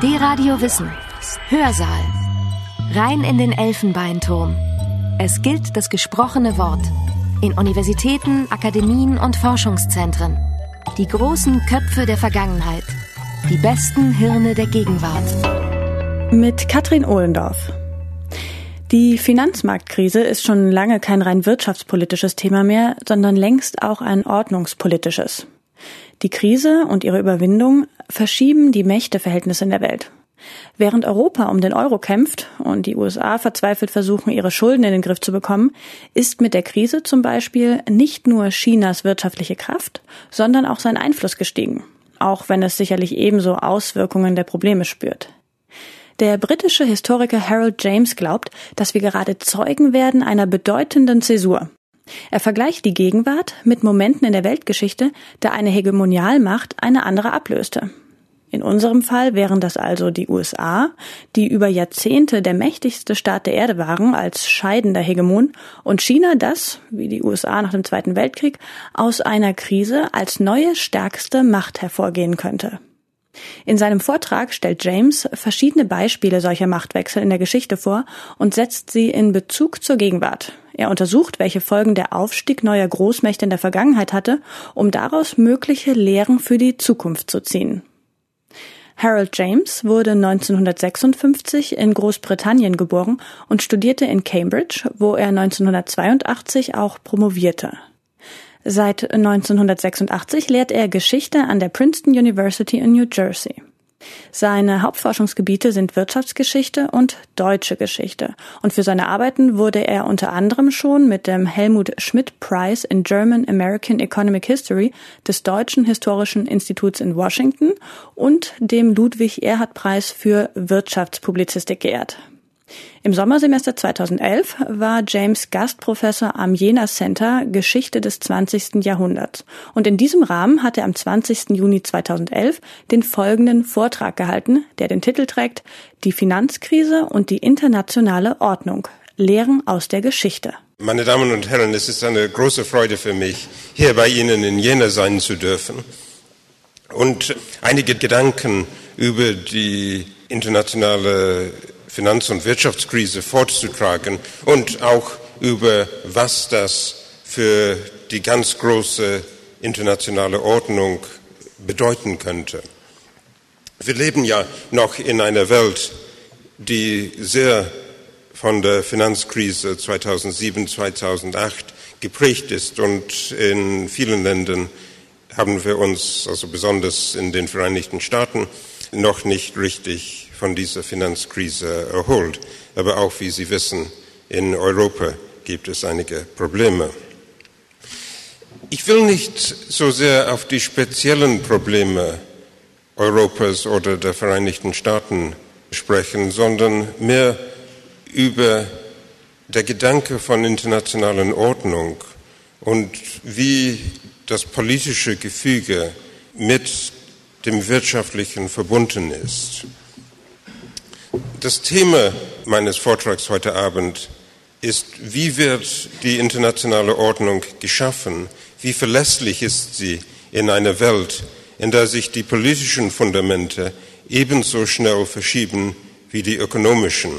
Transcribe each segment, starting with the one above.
D-Radio Wissen. Hörsaal. Rein in den Elfenbeinturm. Es gilt das gesprochene Wort. In Universitäten, Akademien und Forschungszentren. Die großen Köpfe der Vergangenheit. Die besten Hirne der Gegenwart. Mit Katrin Ohlendorf. Die Finanzmarktkrise ist schon lange kein rein wirtschaftspolitisches Thema mehr, sondern längst auch ein ordnungspolitisches. Die Krise und ihre Überwindung verschieben die Mächteverhältnisse in der Welt. Während Europa um den Euro kämpft und die USA verzweifelt versuchen, ihre Schulden in den Griff zu bekommen, ist mit der Krise zum Beispiel nicht nur Chinas wirtschaftliche Kraft, sondern auch sein Einfluss gestiegen, auch wenn es sicherlich ebenso Auswirkungen der Probleme spürt. Der britische Historiker Harold James glaubt, dass wir gerade Zeugen werden einer bedeutenden Zäsur. Er vergleicht die Gegenwart mit Momenten in der Weltgeschichte, da eine Hegemonialmacht eine andere ablöste. In unserem Fall wären das also die USA, die über Jahrzehnte der mächtigste Staat der Erde waren als scheidender Hegemon, und China, das, wie die USA nach dem Zweiten Weltkrieg, aus einer Krise als neue stärkste Macht hervorgehen könnte. In seinem Vortrag stellt James verschiedene Beispiele solcher Machtwechsel in der Geschichte vor und setzt sie in Bezug zur Gegenwart. Er untersucht, welche Folgen der Aufstieg neuer Großmächte in der Vergangenheit hatte, um daraus mögliche Lehren für die Zukunft zu ziehen. Harold James wurde 1956 in Großbritannien geboren und studierte in Cambridge, wo er 1982 auch promovierte. Seit 1986 lehrt er Geschichte an der Princeton University in New Jersey. Seine Hauptforschungsgebiete sind Wirtschaftsgeschichte und deutsche Geschichte. Und für seine Arbeiten wurde er unter anderem schon mit dem Helmut Schmidt Prize in German American Economic History des Deutschen Historischen Instituts in Washington und dem Ludwig-Erhard-Preis für Wirtschaftspublizistik geehrt. Im Sommersemester 2011 war James Gastprofessor am Jena Center Geschichte des 20. Jahrhunderts. Und in diesem Rahmen hat er am 20. Juni 2011 den folgenden Vortrag gehalten, der den Titel trägt: Die Finanzkrise und die internationale Ordnung. Lehren aus der Geschichte. Meine Damen und Herren, es ist eine große Freude für mich, hier bei Ihnen in Jena sein zu dürfen und einige Gedanken über die internationale Finanz- und Wirtschaftskrise vorzutragen und auch über, was das für die ganz große internationale Ordnung bedeuten könnte. Wir leben ja noch in einer Welt, die sehr von der Finanzkrise 2007, 2008 geprägt ist, und in vielen Ländern haben wir uns, also besonders in den Vereinigten Staaten, noch nicht richtig von dieser Finanzkrise erholt. Aber auch, wie Sie wissen, in Europa gibt es einige Probleme. Ich will nicht so sehr auf die speziellen Probleme Europas oder der Vereinigten Staaten sprechen, sondern mehr über der Gedanke von internationalen Ordnung und wie das politische Gefüge mit dem Wirtschaftlichen verbunden ist. Das Thema meines Vortrags heute Abend ist, wie wird die internationale Ordnung geschaffen? Wie verlässlich ist sie in einer Welt, in der sich die politischen Fundamente ebenso schnell verschieben wie die ökonomischen?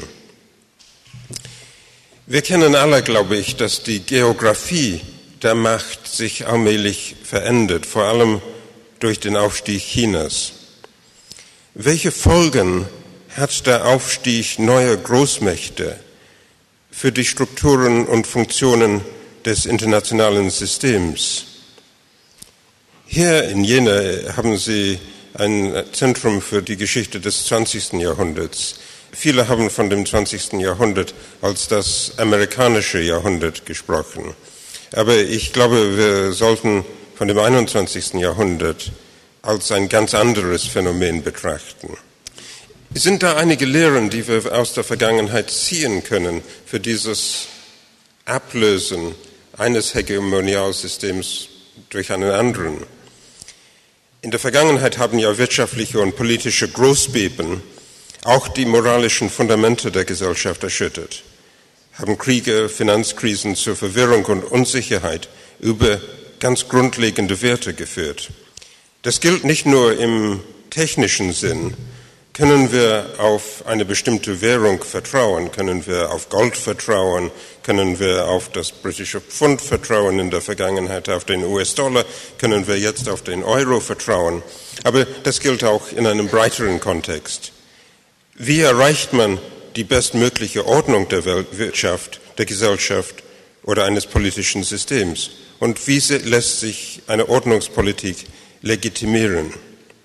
Wir kennen alle, glaube ich, dass die Geografie der Macht sich allmählich verändert, vor allem durch den Aufstieg Chinas. Welche Folgen hat der Aufstieg neuer Großmächte für die Strukturen und Funktionen des internationalen Systems? Hier in Jena haben Sie ein Zentrum für die Geschichte des 20. Jahrhunderts. Viele haben von dem 20. Jahrhundert als das amerikanische Jahrhundert gesprochen. Aber ich glaube, wir sollten von dem 21. Jahrhundert als ein ganz anderes Phänomen betrachten. Sind da einige Lehren, die wir aus der Vergangenheit ziehen können für dieses Ablösen eines Hegemonialsystems durch einen anderen? In der Vergangenheit haben ja wirtschaftliche und politische Großbeben auch die moralischen Fundamente der Gesellschaft erschüttert, haben Kriege, Finanzkrisen zur Verwirrung und Unsicherheit über ganz grundlegende Werte geführt. Das gilt nicht nur im technischen Sinn, Können wir auf eine bestimmte Währung vertrauen? Können wir auf Gold vertrauen? Können wir auf das britische Pfund vertrauen in der Vergangenheit, auf den US-Dollar? Können wir jetzt auf den Euro vertrauen? Aber das gilt auch in einem breiteren Kontext. Wie erreicht man die bestmögliche Ordnung der Wirtschaft, der Gesellschaft oder eines politischen Systems? Und wie lässt sich eine Ordnungspolitik legitimieren?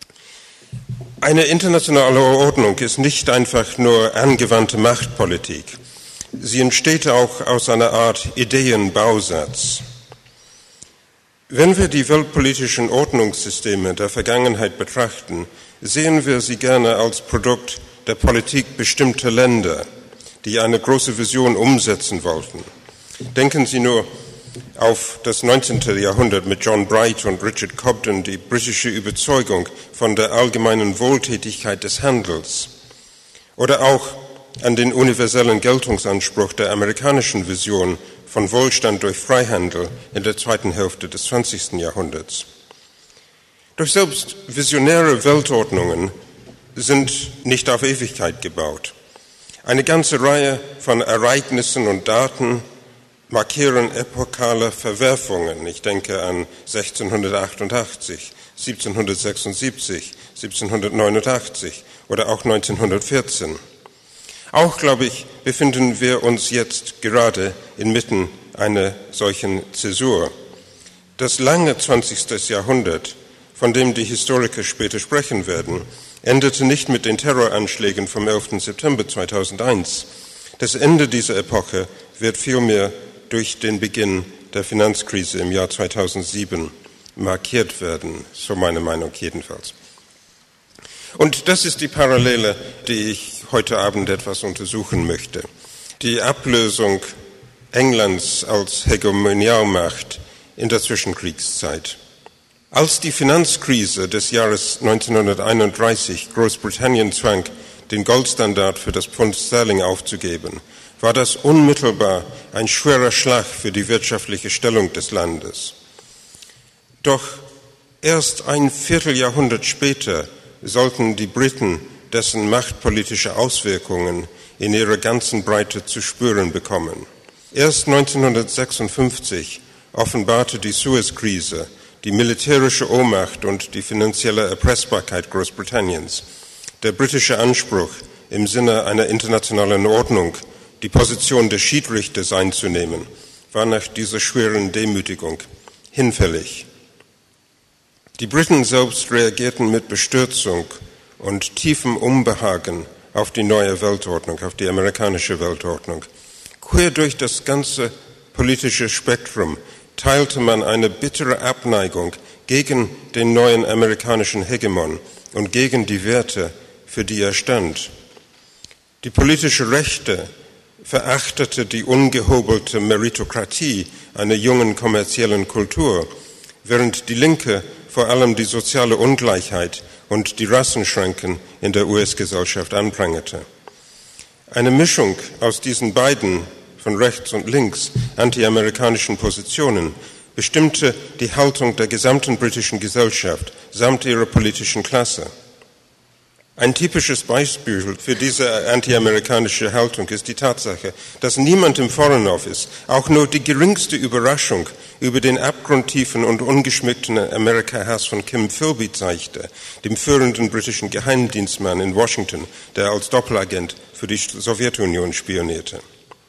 Eine internationale Ordnung ist nicht einfach nur angewandte Machtpolitik. Sie entsteht auch aus einer Art Ideenbausatz. Wenn wir die weltpolitischen Ordnungssysteme der Vergangenheit betrachten, sehen wir sie gerne als Produkt der Politik bestimmter Länder, die eine große Vision umsetzen wollten. Denken Sie nur auf das 19. Jahrhundert mit John Bright und Richard Cobden, die britische Überzeugung von der allgemeinen Wohltätigkeit des Handels. Oder auch an den universellen Geltungsanspruch der amerikanischen Vision von Wohlstand durch Freihandel in der zweiten Hälfte des 20. Jahrhunderts. Doch selbst visionäre Weltordnungen sind nicht auf Ewigkeit gebaut. Eine ganze Reihe von Ereignissen und Daten markieren epokale Verwerfungen. Ich denke an 1688, 1776, 1789 oder auch 1914. Auch, glaube ich, befinden wir uns jetzt gerade inmitten einer solchen Zäsur. Das lange 20. Jahrhundert, von dem die Historiker später sprechen werden, endete nicht mit den Terroranschlägen vom 11. September 2001. Das Ende dieser Epoche wird vielmehr durch den Beginn der Finanzkrise im Jahr 2007 markiert werden, so meine Meinung jedenfalls. Und das ist die Parallele, die ich heute Abend etwas untersuchen möchte. Die Ablösung Englands als Hegemonialmacht in der Zwischenkriegszeit. Als die Finanzkrise des Jahres 1931 Großbritannien zwang, den Goldstandard für das Pfund Sterling aufzugeben, war das unmittelbar ein schwerer Schlag für die wirtschaftliche Stellung des Landes. Doch erst ein Vierteljahrhundert später sollten die Briten dessen machtpolitische Auswirkungen in ihrer ganzen Breite zu spüren bekommen. Erst 1956 offenbarte die Suez-Krise die militärische Ohnmacht und die finanzielle Erpressbarkeit Großbritanniens. Der britische Anspruch, im Sinne einer internationalen Ordnung die Position der Schiedsrichter einzunehmen, war nach dieser schweren Demütigung hinfällig. Die Briten selbst reagierten mit Bestürzung und tiefem Unbehagen auf die neue Weltordnung, auf die amerikanische Weltordnung. Quer durch das ganze politische Spektrum teilte man eine bittere Abneigung gegen den neuen amerikanischen Hegemon und gegen die Werte, für die er stand. Die politische Rechte verachtete die ungehobelte Meritokratie einer jungen kommerziellen Kultur, während die Linke vor allem die soziale Ungleichheit und die Rassenschranken in der US-Gesellschaft anprangerte. Eine Mischung aus diesen beiden, von rechts und links, antiamerikanischen Positionen bestimmte die Haltung der gesamten britischen Gesellschaft samt ihrer politischen Klasse. Ein typisches Beispiel für diese antiamerikanische Haltung ist die Tatsache, dass niemand im Foreign Office auch nur die geringste Überraschung über den abgrundtiefen und ungeschmückten Amerika-Hass von Kim Philby zeigte, dem führenden britischen Geheimdienstmann in Washington, der als Doppelagent für die Sowjetunion spionierte.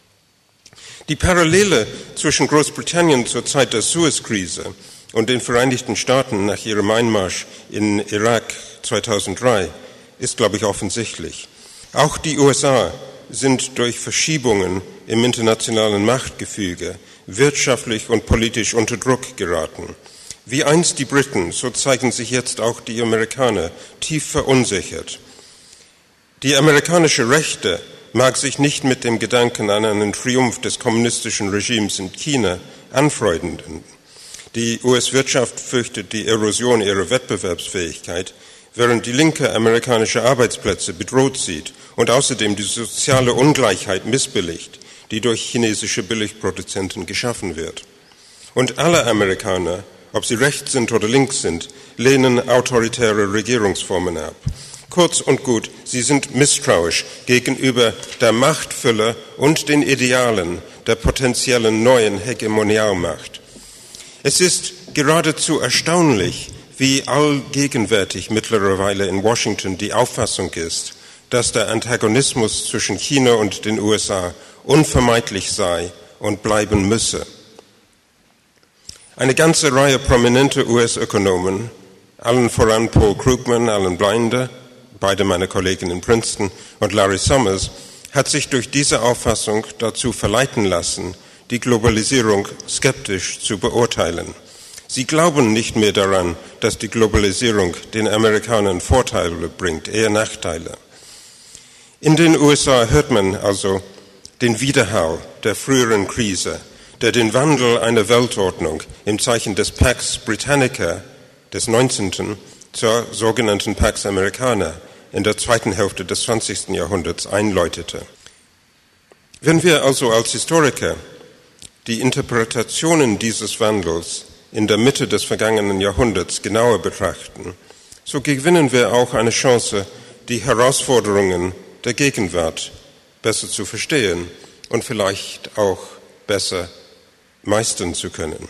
Die Parallele zwischen Großbritannien zur Zeit der Suez-Krise und den Vereinigten Staaten nach ihrem Einmarsch in Irak 2003 ist, glaube ich, offensichtlich. Auch die USA sind durch Verschiebungen im internationalen Machtgefüge wirtschaftlich und politisch unter Druck geraten. Wie einst die Briten, so zeigen sich jetzt auch die Amerikaner tief verunsichert. Die amerikanische Rechte mag sich nicht mit dem Gedanken an einen Triumph des kommunistischen Regimes in China anfreunden. Die US-Wirtschaft fürchtet die Erosion ihrer Wettbewerbsfähigkeit, während die Linke amerikanische Arbeitsplätze bedroht sieht und außerdem die soziale Ungleichheit missbilligt, die durch chinesische Billigproduzenten geschaffen wird. Und alle Amerikaner, ob sie rechts sind oder links sind, lehnen autoritäre Regierungsformen ab. Kurz und gut, sie sind misstrauisch gegenüber der Machtfülle und den Idealen der potenziellen neuen Hegemonialmacht. Es ist geradezu erstaunlich, wie allgegenwärtig mittlerweile in Washington die Auffassung ist, dass der Antagonismus zwischen China und den USA unvermeidlich sei und bleiben müsse. Eine ganze Reihe prominenter US-Ökonomen, allen voran Paul Krugman, Alan Blinder, beide meine Kollegen in Princeton, und Larry Summers, hat sich durch diese Auffassung dazu verleiten lassen, die Globalisierung skeptisch zu beurteilen. Sie glauben nicht mehr daran, dass die Globalisierung den Amerikanern Vorteile bringt, eher Nachteile. In den USA hört man also den Widerhall der früheren Krise, der den Wandel einer Weltordnung im Zeichen des Pax Britannica des 19. zur sogenannten Pax Americana in der zweiten Hälfte des 20. Jahrhunderts einläutete. Wenn wir also als Historiker die Interpretationen dieses Wandels in der Mitte des vergangenen Jahrhunderts genauer betrachten, so gewinnen wir auch eine Chance, die Herausforderungen der Gegenwart besser zu verstehen und vielleicht auch besser meistern zu können.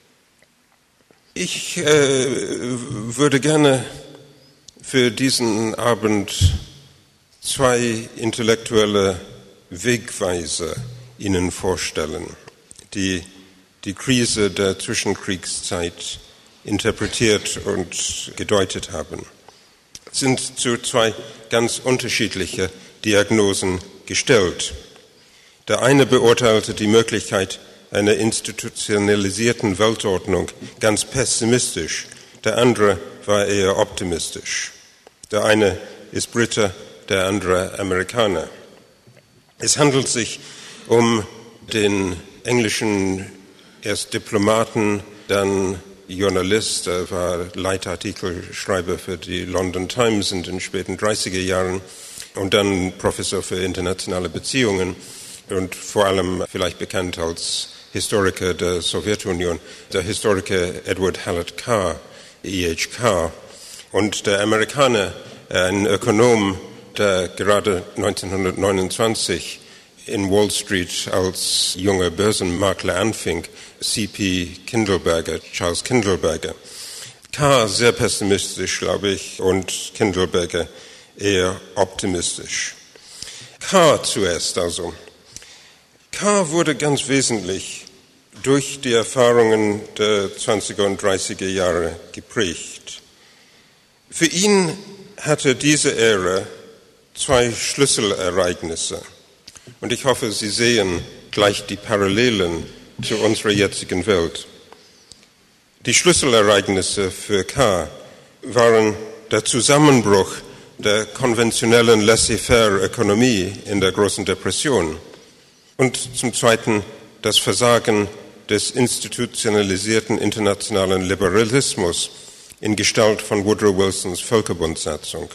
Ich würde gerne für diesen Abend zwei intellektuelle Wegweiser Ihnen vorstellen, die die Krise der Zwischenkriegszeit interpretiert und gedeutet haben. Es sind zu zwei ganz unterschiedliche Diagnosen gestellt. Der eine beurteilte die Möglichkeit einer institutionalisierten Weltordnung ganz pessimistisch, der andere war eher optimistisch. Der eine ist Brite, der andere Amerikaner. Es handelt sich um den englischen erst Diplomaten, dann Journalist, er war Leitartikelschreiber für die London Times in den späten 30er Jahren und dann Professor für internationale Beziehungen und vor allem vielleicht bekannt als Historiker der Sowjetunion, der Historiker Edward Hallett Carr, E.H. und der Amerikaner, ein Ökonom, der gerade 1929 in Wall Street als junger Börsenmakler anfing, C.P. Kindleberger, Charles Kindleberger. Carr sehr pessimistisch, glaube ich, und Kindleberger eher optimistisch. Carr zuerst also. Carr wurde ganz wesentlich durch die Erfahrungen der 20er und 30er Jahre geprägt. Für ihn hatte diese Ära zwei Schlüsselereignisse. Und ich hoffe, Sie sehen gleich die Parallelen zu unserer jetzigen Welt. Die Schlüsselereignisse für Carr waren der Zusammenbruch der konventionellen Laissez-faire-Ökonomie in der Großen Depression und zum Zweiten das Versagen des institutionalisierten internationalen Liberalismus in Gestalt von Woodrow Wilsons Völkerbundsatzung.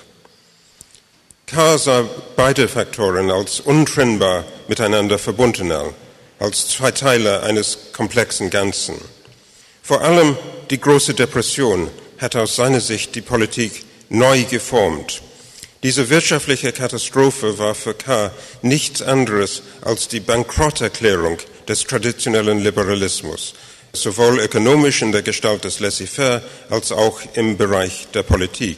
Carr sah beide Faktoren als untrennbar miteinander verbunden an, als zwei Teile eines komplexen Ganzen. Vor allem die Große Depression hat aus seiner Sicht die Politik neu geformt. Diese wirtschaftliche Katastrophe war für Carr nichts anderes als die Bankrotterklärung des traditionellen Liberalismus, sowohl ökonomisch in der Gestalt des Laissez-faire als auch im Bereich der Politik.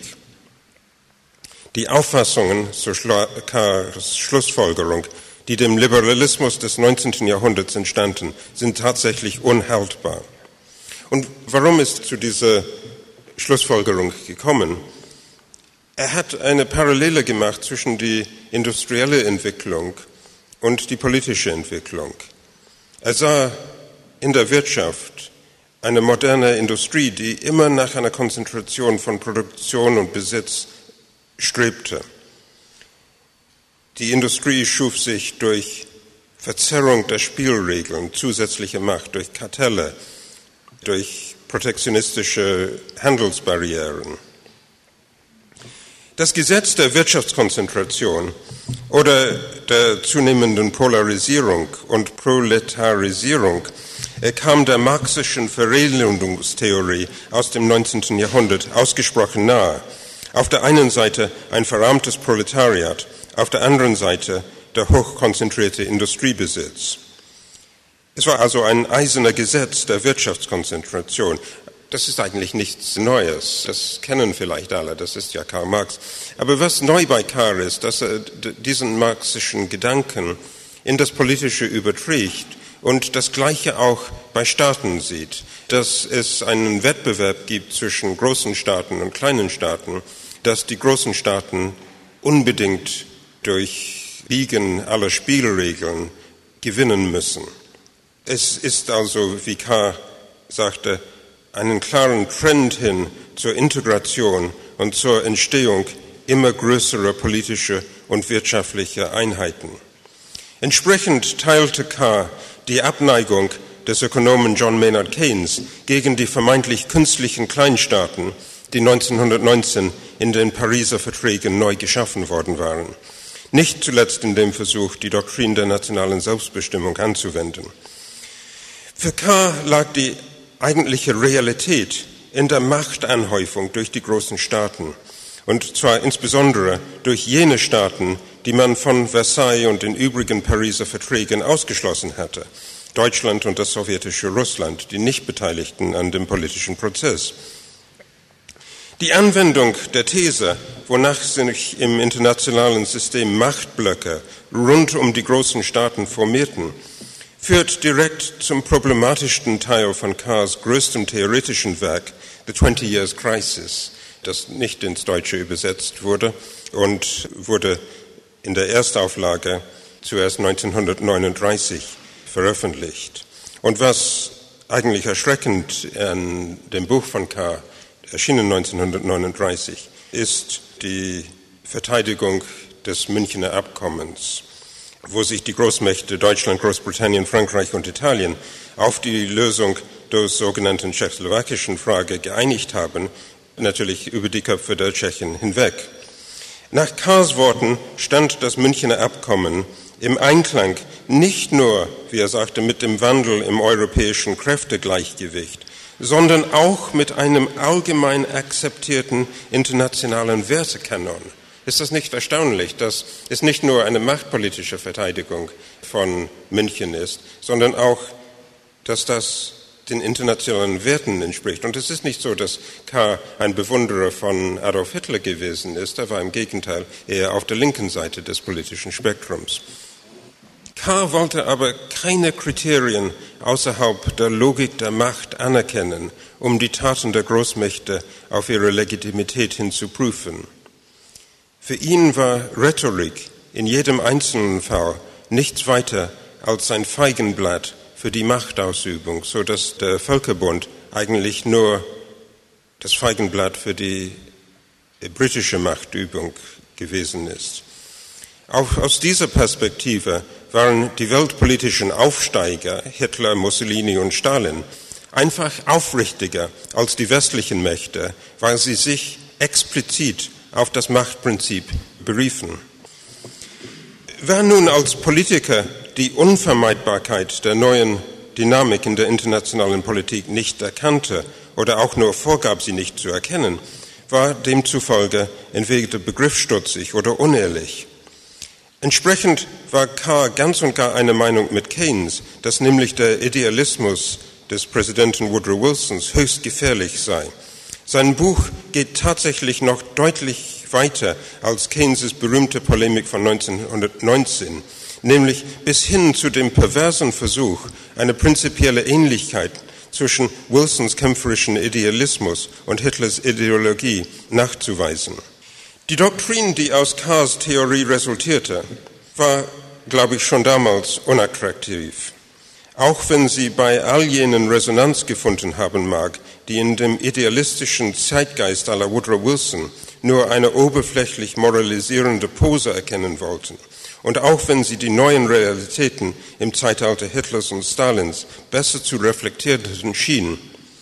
Die Auffassungen, so Carrs Schlussfolgerung, die dem Liberalismus des 19. Jahrhunderts entstanden, sind tatsächlich unhaltbar. Und warum ist zu dieser Schlussfolgerung gekommen? Er hat eine Parallele gemacht zwischen die industrielle Entwicklung und die politische Entwicklung. Er sah in der Wirtschaft eine moderne Industrie, die immer nach einer Konzentration von Produktion und Besitz strebte. Die Industrie schuf sich durch Verzerrung der Spielregeln, zusätzliche Macht, durch Kartelle, durch protektionistische Handelsbarrieren. Das Gesetz der Wirtschaftskonzentration oder der zunehmenden Polarisierung und Proletarisierung kam der marxischen Verelendungstheorie aus dem 19. Jahrhundert ausgesprochen nahe. Auf der einen Seite ein verarmtes Proletariat, auf der anderen Seite der hochkonzentrierte Industriebesitz. Es war also ein eiserner Gesetz der Wirtschaftskonzentration. Das ist eigentlich nichts Neues, das kennen vielleicht alle, das ist ja Karl Marx. Aber was neu bei Karl ist, dass er diesen marxischen Gedanken in das Politische überträgt und das Gleiche auch bei Staaten sieht, dass es einen Wettbewerb gibt zwischen großen Staaten und kleinen Staaten, dass die großen Staaten unbedingt durch Biegen aller Spielregeln gewinnen müssen. Es ist also, wie Karl sagte, einen klaren Trend hin zur Integration und zur Entstehung immer größerer politischer und wirtschaftlicher Einheiten. Entsprechend teilte Karl die Abneigung des Ökonomen John Maynard Keynes gegen die vermeintlich künstlichen Kleinstaaten, die 1919 in den Pariser Verträgen neu geschaffen worden waren. Nicht zuletzt in dem Versuch, die Doktrin der nationalen Selbstbestimmung anzuwenden. Für Karl lag die eigentliche Realität in der Machtanhäufung durch die großen Staaten, und zwar insbesondere durch jene Staaten, die man von Versailles und den übrigen Pariser Verträgen ausgeschlossen hatte, Deutschland und das sowjetische Russland, die nicht beteiligten an dem politischen Prozess. Die Anwendung der These, wonach sich im internationalen System Machtblöcke rund um die großen Staaten formierten, führt direkt zum problematischsten Teil von Karls größtem theoretischen Werk, The 20 Years Crisis, das nicht ins Deutsche übersetzt wurde und wurde in der Erstauflage zuerst 1939 veröffentlicht. Und was eigentlich erschreckend an dem Buch von Karl, erschienen 1939, ist die Verteidigung des Münchener Abkommens, wo sich die Großmächte Deutschland, Großbritannien, Frankreich und Italien auf die Lösung der sogenannten tschechoslowakischen Frage geeinigt haben, natürlich über die Köpfe der Tschechen hinweg. Nach Karls Worten stand das Münchener Abkommen im Einklang nicht nur, wie er sagte, mit dem Wandel im europäischen Kräftegleichgewicht, sondern auch mit einem allgemein akzeptierten internationalen Wertekanon. Ist das nicht erstaunlich, dass es nicht nur eine machtpolitische Verteidigung von München ist, sondern auch, dass das den internationalen Werten entspricht? Und es ist nicht so, dass Karl ein Bewunderer von Adolf Hitler gewesen ist. Er war im Gegenteil eher auf der linken Seite des politischen Spektrums. Karl wollte aber keine Kriterien außerhalb der Logik der Macht anerkennen, um die Taten der Großmächte auf ihre Legitimität hin zu prüfen. Für ihn war Rhetorik in jedem einzelnen Fall nichts weiter als ein Feigenblatt für die Machtausübung, so dass der Völkerbund eigentlich nur das Feigenblatt für die britische Machtübung gewesen ist. Auch aus dieser Perspektive waren die weltpolitischen Aufsteiger, Hitler, Mussolini und Stalin, einfach aufrichtiger als die westlichen Mächte, weil sie sich explizit auf das Machtprinzip beriefen. Wer nun als Politiker die Unvermeidbarkeit der neuen Dynamik in der internationalen Politik nicht erkannte oder auch nur vorgab, sie nicht zu erkennen, war demzufolge entweder begriffsstutzig oder unehrlich. Entsprechend war Karl ganz und gar einer Meinung mit Keynes, dass nämlich der Idealismus des Präsidenten Woodrow Wilsons höchst gefährlich sei. Sein Buch geht tatsächlich noch deutlich weiter als Keynes' berühmte Polemik von 1919, nämlich bis hin zu dem perversen Versuch, eine prinzipielle Ähnlichkeit zwischen Wilsons kämpferischen Idealismus und Hitlers Ideologie nachzuweisen. Die Doktrin, die aus Karls Theorie resultierte, war, glaube ich, schon damals unattraktiv. Auch wenn sie bei all jenen Resonanz gefunden haben mag, die in dem idealistischen Zeitgeist à la Woodrow Wilson nur eine oberflächlich moralisierende Pose erkennen wollten. Und auch wenn sie die neuen Realitäten im Zeitalter Hitlers und Stalins besser zu reflektieren schienen.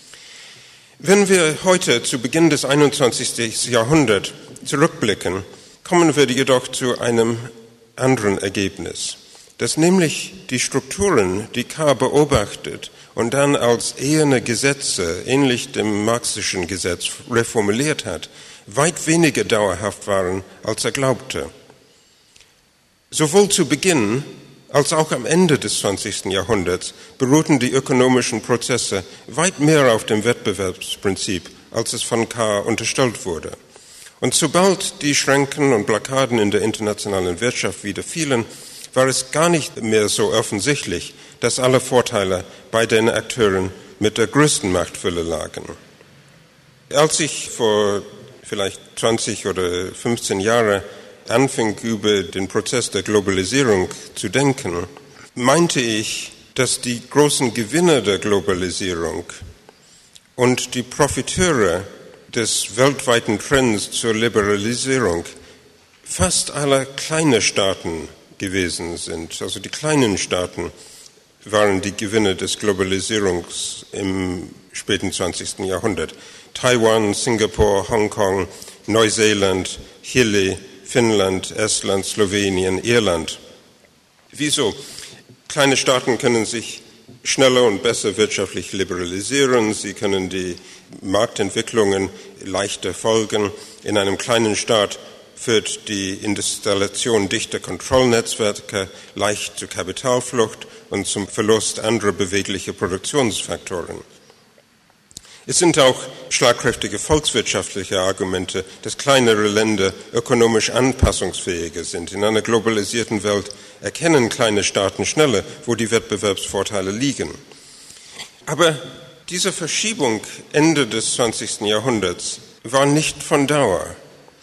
Wenn wir heute zu Beginn des 21. Jahrhunderts zurückblicken, kommen wir jedoch zu einem anderen Ergebnis, dass nämlich die Strukturen, die Karl beobachtet und dann als eherne Gesetze, ähnlich dem marxischen Gesetz, reformuliert hat, weit weniger dauerhaft waren, als er glaubte. Sowohl zu Beginn als auch am Ende des 20. Jahrhunderts beruhten die ökonomischen Prozesse weit mehr auf dem Wettbewerbsprinzip, als es von Kahr unterstellt wurde. Und sobald die Schranken und Blockaden in der internationalen Wirtschaft wieder fielen, war es gar nicht mehr so offensichtlich, dass alle Vorteile bei den Akteuren mit der größten Machtfülle lagen. Als ich vor vielleicht 20 oder 15 Jahren anfing, über den Prozess der Globalisierung zu denken, meinte ich, dass die großen Gewinner der Globalisierung und die Profiteure des weltweiten Trends zur Liberalisierung fast alle kleine Staaten gewesen sind. Also die kleinen Staaten waren die Gewinner des Globalisierungs im späten 20. Jahrhundert. Taiwan, Singapur, Hongkong, Neuseeland, Chile, Finnland, Estland, Slowenien, Irland. Wieso? Kleine Staaten können sich schneller und besser wirtschaftlich liberalisieren, sie können die Marktentwicklungen leichter folgen. In einem kleinen Staat führt die Installation dichter Kontrollnetzwerke leicht zur Kapitalflucht und zum Verlust anderer beweglicher Produktionsfaktoren. Es sind auch schlagkräftige volkswirtschaftliche Argumente, dass kleinere Länder ökonomisch anpassungsfähiger sind. In einer globalisierten Welt erkennen kleine Staaten schneller, wo die Wettbewerbsvorteile liegen. Aber diese Verschiebung Ende des 20. Jahrhunderts war nicht von Dauer.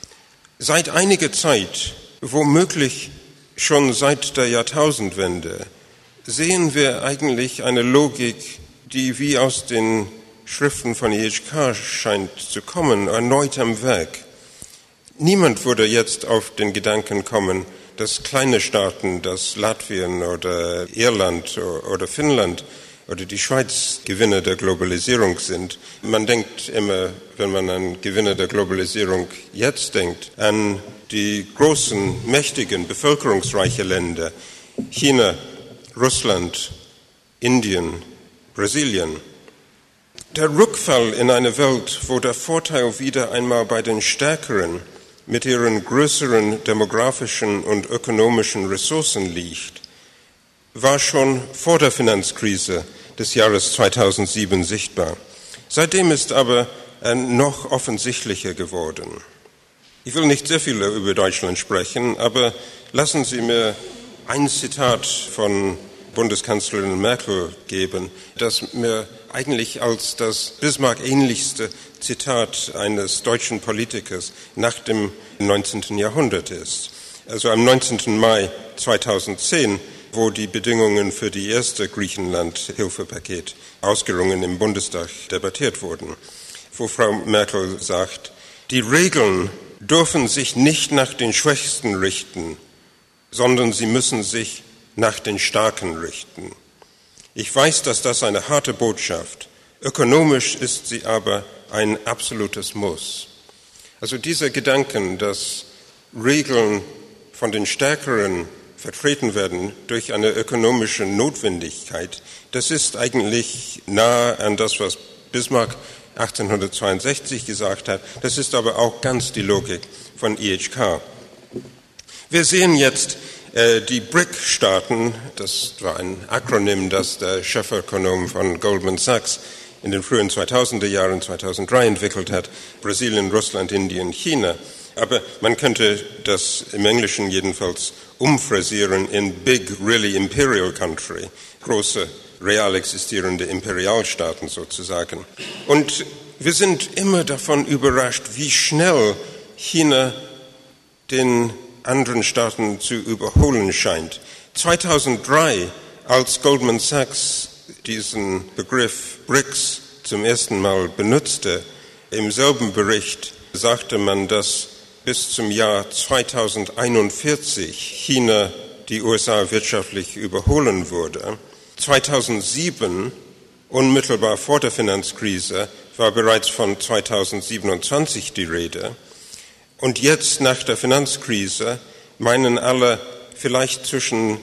Seit einiger Zeit, womöglich schon seit der Jahrtausendwende, sehen wir eigentlich eine Logik, die wie aus den Schriften von IHK scheint zu kommen, erneut am Werk. Niemand würde jetzt auf den Gedanken kommen, dass kleine Staaten, dass Latvien oder Irland oder Finnland oder die Schweiz Gewinner der Globalisierung sind. Man denkt immer, wenn man an Gewinner der Globalisierung jetzt denkt, an die großen, mächtigen, bevölkerungsreichen Länder, China, Russland, Indien, Brasilien. Der Rückfall in eine Welt, wo der Vorteil wieder einmal bei den Stärkeren mit ihren größeren demografischen und ökonomischen Ressourcen liegt, war schon vor der Finanzkrise des Jahres 2007 sichtbar. Seitdem ist aber noch offensichtlicher geworden. Ich will nicht sehr viel über Deutschland sprechen, aber lassen Sie mir ein Zitat von Bundeskanzlerin Merkel geben, das mir eigentlich als das Bismarck-ähnlichste Zitat eines deutschen Politikers nach dem 19. Jahrhundert ist. Also am 19. Mai 2010, wo die Bedingungen für die erste Griechenland-Hilfepaket ausgerungen im Bundestag debattiert wurden, wo Frau Merkel sagt, die Regeln dürfen sich nicht nach den Schwächsten richten, sondern sie müssen sich nach den Starken richten. Ich weiß, dass das eine harte Botschaft. Ökonomisch ist sie aber ein absolutes Muss. Also dieser Gedanken, dass Regeln von den Stärkeren vertreten werden durch eine ökonomische Notwendigkeit, das ist eigentlich nahe an das, was Bismarck 1862 gesagt hat. Das ist aber auch ganz die Logik von IHK. Wir sehen jetzt die BRIC-Staaten, das war ein Akronym, das der Chefökonom von Goldman Sachs in den frühen 2000er Jahren, 2003 entwickelt hat, Brasilien, Russland, Indien, China. Aber man könnte das im Englischen jedenfalls umfrasieren in Big, Really Imperial Country, große, real existierende Imperialstaaten sozusagen. Und wir sind immer davon überrascht, wie schnell China den anderen Staaten zu überholen scheint. 2003, als Goldman Sachs diesen Begriff BRICS zum ersten Mal benutzte, im selben Bericht sagte man, dass bis zum Jahr 2041 China die USA wirtschaftlich überholen würde. 2007, unmittelbar vor der Finanzkrise, war bereits von 2027 die Rede. Und jetzt nach der Finanzkrise meinen alle vielleicht zwischen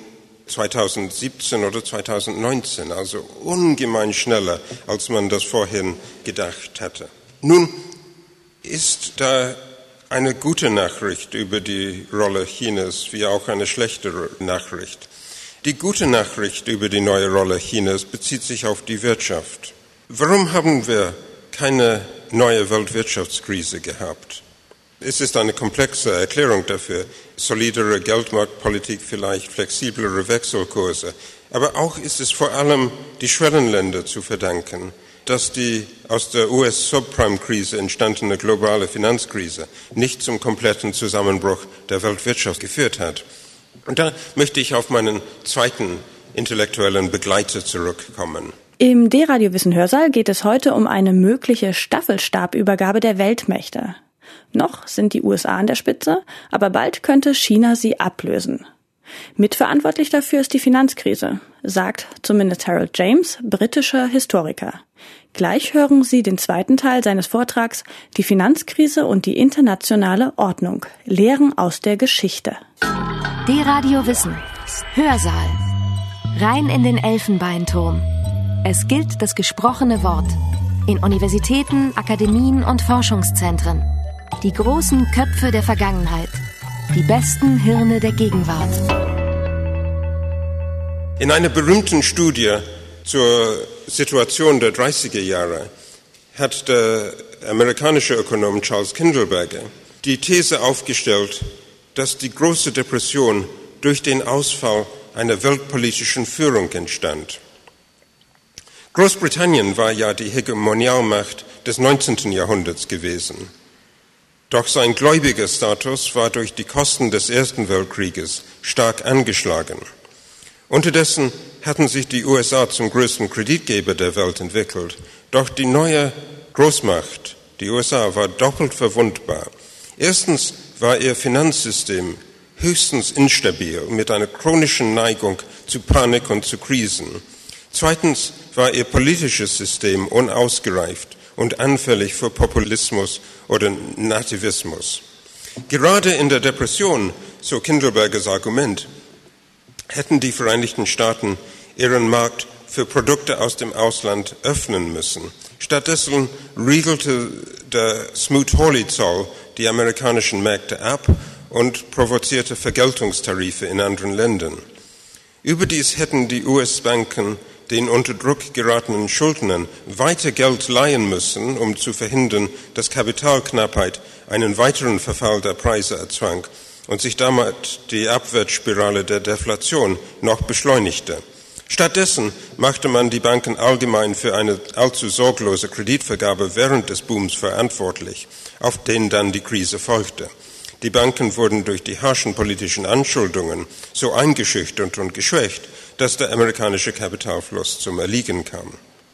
2017 oder 2019, also ungemein schneller, als man das vorhin gedacht hatte. Nun ist da eine gute Nachricht über die Rolle Chinas wie auch eine schlechte Nachricht. Die gute Nachricht über die neue Rolle Chinas bezieht sich auf die Wirtschaft. Warum haben wir keine neue Weltwirtschaftskrise gehabt? Es ist eine komplexe Erklärung dafür. Solidere Geldmarktpolitik, vielleicht flexiblere Wechselkurse. Aber auch ist es vor allem die Schwellenländer zu verdanken, dass die aus der US-Subprime-Krise entstandene globale Finanzkrise nicht zum kompletten Zusammenbruch der Weltwirtschaft geführt hat. Und da möchte ich auf meinen zweiten intellektuellen Begleiter zurückkommen. Im D-Radio Wissen Hörsaal geht es heute um eine mögliche Staffelstabübergabe der Weltmächte. Noch sind die USA an der Spitze, aber bald könnte China sie ablösen. Mitverantwortlich dafür ist die Finanzkrise, sagt zumindest Harold James, britischer Historiker. Gleich hören Sie den zweiten Teil seines Vortrags Die Finanzkrise und die internationale Ordnung. Lehren aus der Geschichte. D-Radio Wissen. Hörsaal. Rein in den Elfenbeinturm. Es gilt das gesprochene Wort. In Universitäten, Akademien und Forschungszentren. Die großen Köpfe der Vergangenheit. Die besten Hirne der Gegenwart. In einer berühmten Studie zur Situation der 30er Jahre hat der amerikanische Ökonom Charles Kindleberger die These aufgestellt, dass die große Depression durch den Ausfall einer weltpolitischen Führung entstand. Großbritannien war ja die Hegemonialmacht des 19. Jahrhunderts gewesen. Doch sein gläubiger Status war durch die Kosten des Ersten Weltkrieges stark angeschlagen. Unterdessen hatten sich die USA zum größten Kreditgeber der Welt entwickelt. Doch die neue Großmacht, die USA, war doppelt verwundbar. Erstens war ihr Finanzsystem höchstens instabil, mit einer chronischen Neigung zu Panik und zu Krisen. Zweitens war ihr politisches System unausgereift und anfällig für Populismus oder Nativismus. Gerade in der Depression, so Kindlebergers Argument, hätten die Vereinigten Staaten ihren Markt für Produkte aus dem Ausland öffnen müssen. Stattdessen riegelte der Smoot-Hawley-Zoll die amerikanischen Märkte ab und provozierte Vergeltungstarife in anderen Ländern. Überdies hätten die US-Banken den unter Druck geratenen Schuldnern weiter Geld leihen müssen, um zu verhindern, dass Kapitalknappheit einen weiteren Verfall der Preise erzwang und sich damit die Abwärtsspirale der Deflation noch beschleunigte. Stattdessen machte man die Banken allgemein für eine allzu sorglose Kreditvergabe während des Booms verantwortlich, auf den dann die Krise folgte. Die Banken wurden durch die harschen politischen Anschuldungen so eingeschüchtert und geschwächt, dass der amerikanische Kapitalfluss zum Erliegen kam.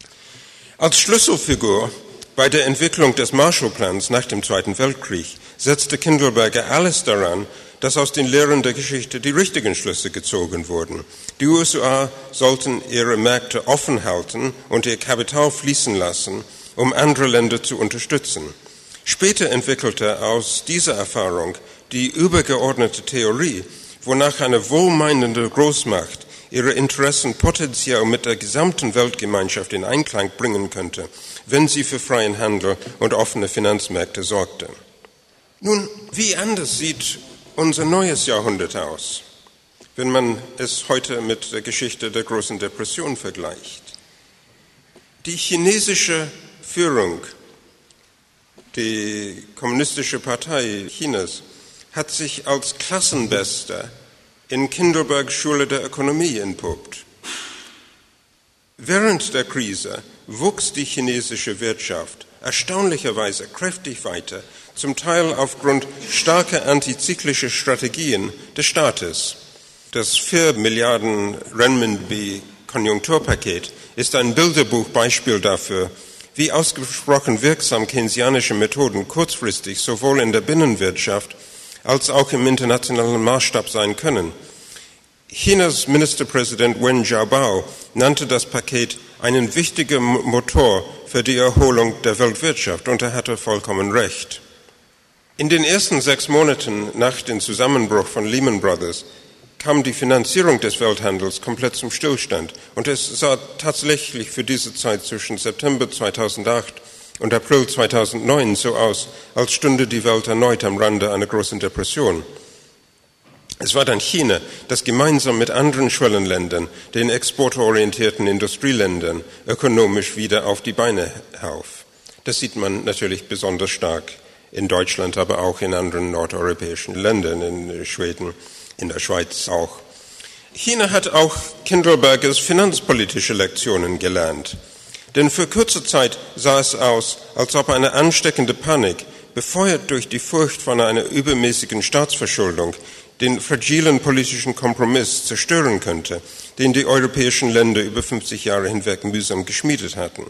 Als Schlüsselfigur bei der Entwicklung des Marshallplans nach dem Zweiten Weltkrieg setzte Kindleberger alles daran, dass aus den Lehren der Geschichte die richtigen Schlüsse gezogen wurden. Die USA sollten ihre Märkte offen halten und ihr Kapital fließen lassen, um andere Länder zu unterstützen. Später entwickelte er aus dieser Erfahrung die übergeordnete Theorie, wonach eine wohlmeinende Großmacht ihre Interessen potenziell mit der gesamten Weltgemeinschaft in Einklang bringen könnte, wenn sie für freien Handel und offene Finanzmärkte sorgte. Nun, wie anders sieht unser neues Jahrhundert aus, wenn man es heute mit der Geschichte der großen Depression vergleicht? Die chinesische Führung, die Kommunistische Partei Chinas, hat sich als Klassenbester in Kindlebergs Schule der Ökonomie entpuppt. Während der Krise wuchs die chinesische Wirtschaft erstaunlicherweise kräftig weiter, zum Teil aufgrund starker antizyklischer Strategien des Staates. Das 4 Milliarden Renminbi Konjunkturpaket ist ein Bilderbuchbeispiel dafür, wie ausgesprochen wirksam keynesianische Methoden kurzfristig sowohl in der Binnenwirtschaft als auch im internationalen Maßstab sein können. Chinas Ministerpräsident Wen Jiabao nannte das Paket einen wichtigen Motor für die Erholung der Weltwirtschaft, und er hatte vollkommen recht. In den ersten 6 Monaten nach dem Zusammenbruch von Lehman Brothers kam die Finanzierung des Welthandels komplett zum Stillstand, und es sah tatsächlich für diese Zeit zwischen September 2008 und April 2009 so aus, als stünde die Welt erneut am Rande einer großen Depression. Es war dann China, das gemeinsam mit anderen Schwellenländern, den exportorientierten Industrieländern, ökonomisch wieder auf die Beine half. Das sieht man natürlich besonders stark in Deutschland, aber auch in anderen nordeuropäischen Ländern, in Schweden, in der Schweiz auch. China hat auch Kindlebergers finanzpolitische Lektionen gelernt. Denn für kurze Zeit sah es aus, als ob eine ansteckende Panik, befeuert durch die Furcht vor einer übermäßigen Staatsverschuldung, den fragilen politischen Kompromiss zerstören könnte, den die europäischen Länder über 50 Jahre hinweg mühsam geschmiedet hatten.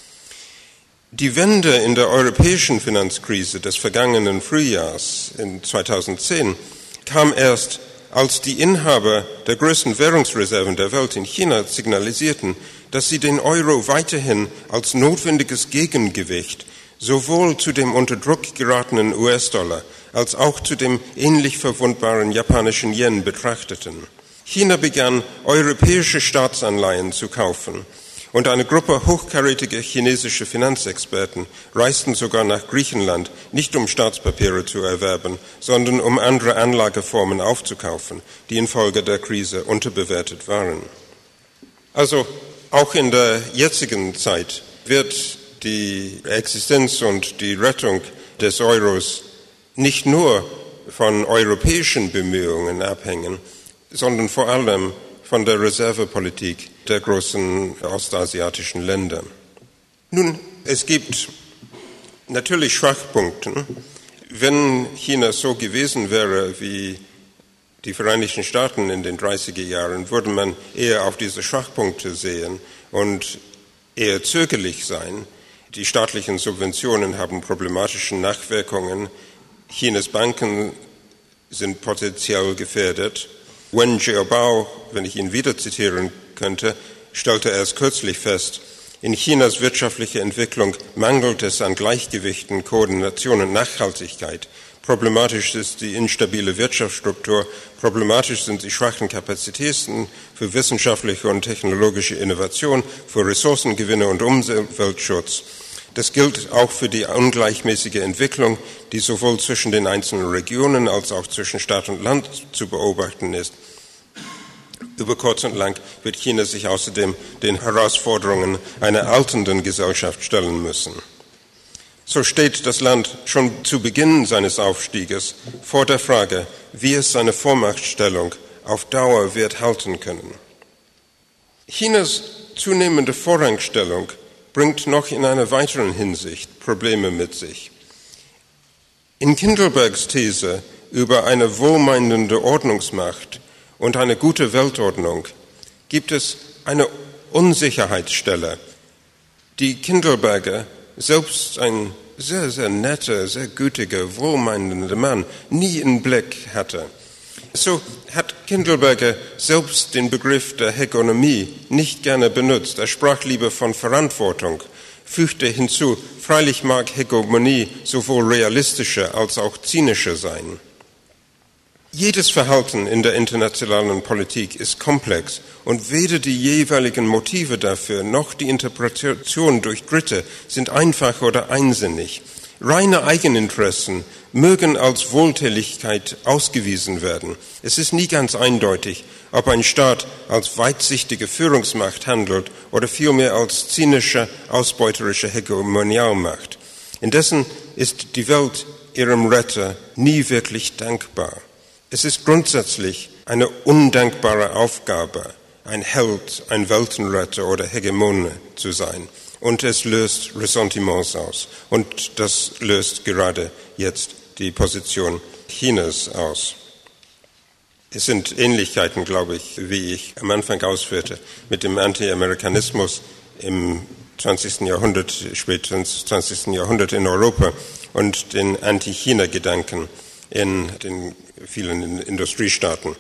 Die Wende in der europäischen Finanzkrise des vergangenen Frühjahrs in 2010 kam erst, als die Inhaber der größten Währungsreserven der Welt in China signalisierten, dass sie den Euro weiterhin als notwendiges Gegengewicht sowohl zu dem unter Druck geratenen US-Dollar als auch zu dem ähnlich verwundbaren japanischen Yen betrachteten. China begann, europäische Staatsanleihen zu kaufen und eine Gruppe hochkarätiger chinesischer Finanzexperten reisten sogar nach Griechenland, nicht um Staatspapiere zu erwerben, sondern um andere Anlageformen aufzukaufen, die infolge der Krise unterbewertet waren. Also auch in der jetzigen Zeit wird die Existenz und die Rettung des Euros nicht nur von europäischen Bemühungen abhängen, sondern vor allem von der Reservepolitik der großen ostasiatischen Länder. Nun, es gibt natürlich Schwachpunkte. Wenn China so gewesen wäre wie die Vereinigten Staaten in den 30er Jahren, würde man eher auf diese Schwachpunkte sehen und eher zögerlich sein. Die staatlichen Subventionen haben problematische Nachwirkungen. Chinas Banken sind potenziell gefährdet. Wen Jiabao, wenn ich ihn wieder zitieren könnte, stellte erst kürzlich fest, in Chinas wirtschaftlicher Entwicklung mangelt es an Gleichgewichten, Koordination und Nachhaltigkeit. Problematisch ist die instabile Wirtschaftsstruktur, problematisch sind die schwachen Kapazitäten für wissenschaftliche und technologische Innovation, für Ressourcengewinne und Umweltschutz. Das gilt auch für die ungleichmäßige Entwicklung, die sowohl zwischen den einzelnen Regionen als auch zwischen Stadt und Land zu beobachten ist. Über kurz und lang wird China sich außerdem den Herausforderungen einer alternden Gesellschaft stellen müssen. So steht das Land schon zu Beginn seines Aufstieges vor der Frage, wie es seine Vormachtstellung auf Dauer wird halten können. Chinas zunehmende Vorrangstellung bringt noch in einer weiteren Hinsicht Probleme mit sich. In Kindlebergs These über eine wohlmeinende Ordnungsmacht und eine gute Weltordnung gibt es eine Unsicherheitsstelle, die Kindleberger, selbst ein sehr, sehr netter, sehr gütiger, wohlmeinender Mann, nie im Blick hatte. So hat Kindleberger selbst den Begriff der Hegemonie nicht gerne benutzt. Er sprach lieber von Verantwortung, fügte hinzu, freilich mag Hegemonie sowohl realistischer als auch zynischer sein. Jedes Verhalten in der internationalen Politik ist komplex und weder die jeweiligen Motive dafür noch die Interpretation durch Dritte sind einfach oder einsinnig. Reine Eigeninteressen mögen als Wohltätigkeit ausgewiesen werden. Es ist nie ganz eindeutig, ob ein Staat als weitsichtige Führungsmacht handelt oder vielmehr als zynische, ausbeuterische Hegemonialmacht. Indessen ist die Welt ihrem Retter nie wirklich dankbar. Es ist grundsätzlich eine undankbare Aufgabe, ein Held, ein Weltenretter oder Hegemone zu sein. Und es löst Ressentiments aus. Und das löst gerade jetzt die Position Chinas aus. Es sind Ähnlichkeiten, glaube ich, wie ich am Anfang ausführte, mit dem Anti-Amerikanismus im 20. Jahrhundert, späten 20. Jahrhundert in Europa und den Anti-China-Gedanken in den vielen Industriestaaten.